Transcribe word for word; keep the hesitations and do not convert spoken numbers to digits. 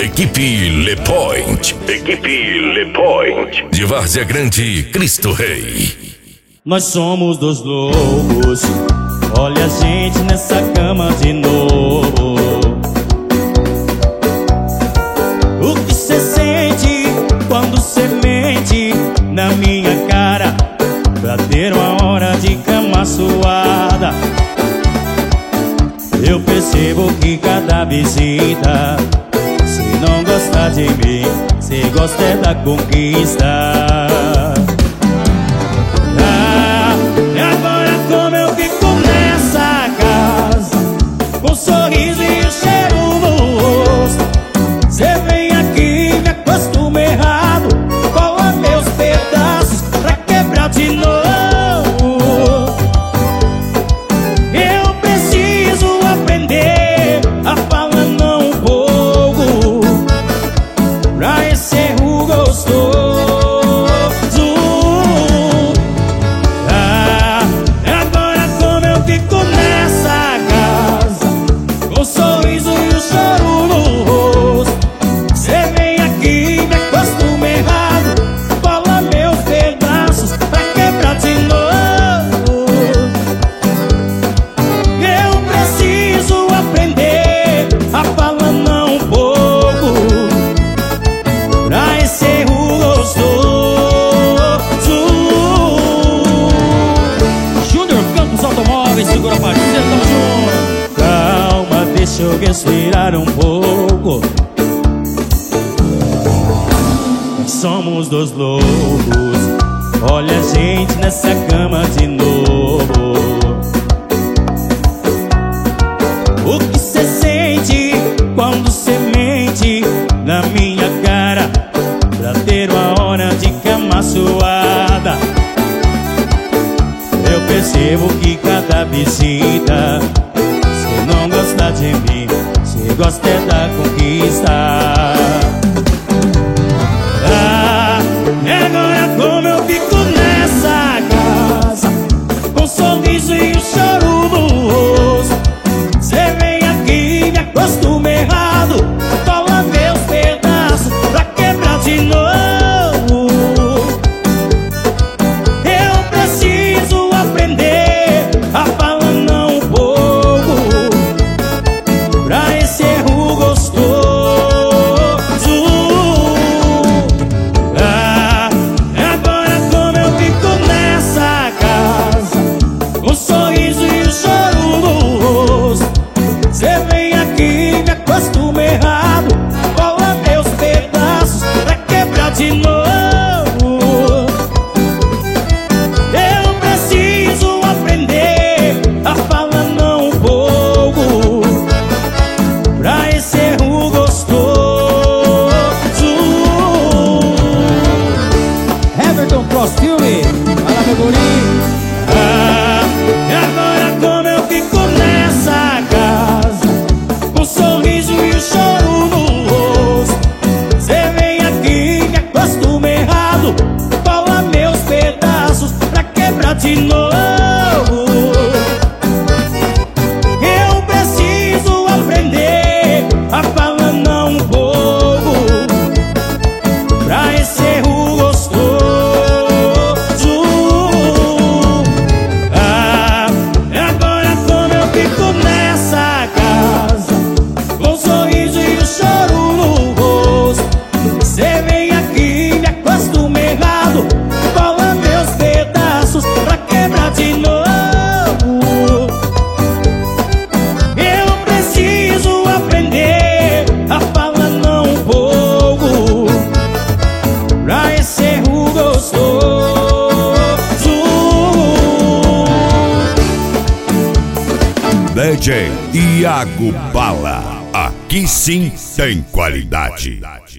Equipe Le Point. Equipe Le Point. De Várzea Grande, Cristo Rei. Nós somos dois lobos. Olha a gente nessa cama de novo. O que cê sente quando cê mente na minha cara pra ter uma hora de cama suada? Eu percebo que cada visita, se não gosta de mim, cê gosta é da conquista. Ah, e agora como eu fico nessa casa, com um sorriso e um cheiro no rosto. Cê vem aqui, me acostuma errado, cola meus pedaços pra quebrar de novo. Eu preciso aprender a falar não um pouco pra esse erro gostoso. Ah, agora como eu fico nessa casa, com um sorriso e um choro no rosto. Cê vem aqui, me acostuma errado, cola meus pedaços pra quebrar de novo. Eu preciso aprender a falar não um pouco pra esse erro gostoso. Júnior Campos Automóveis, segura parceiro, tamo junto. Calma, deixa eu respirar um pouco. Nós somos dois lobos. Olha a gente nessa cama de novo. O que cê sente quando cê mente na minha cara pra ter uma hora de cama suada? Eu percebo que cada visita, cê não gosta de mim, cê gosta é da conquista. Ah, e agora como eu fico nessa casa, com um sorriso e um choro no rosto. Cê vem aqui, me acostuma errado, cola meus pedaços pra quebrar de novo. Eu preciso aprender a falar não um pouco pra esse erro gostoso. Ah, agora como eu fico nessa casa, com um sorriso e um choro no rosto. Cê vem aqui, me acostuma errado, cola meus pedaços pra quebrar de novo. Eu preciso aprender a falar não um pouco pra esse erro gostoso. Everton Cross Filme, fala meu guri. Ah, e agora como eu fico nessa casa, com um sorriso e um choro no rosto. Cê vem aqui, me acostuma errado, cola meus pedaços pra quebrar de novo. Eu preciso aprender a falar não um pouco pra esse erro gostoso. Ah, e agora como eu fico nessa casa, com um sorriso e um choro no rosto. Cê vem aqui, me acostuma errado, cola meus pedaços pra quebrar de novo. Eu preciso aprender a falar não um pouco pra esse erro gostoso. D J Iago Bala. Aqui sim tem qualidade.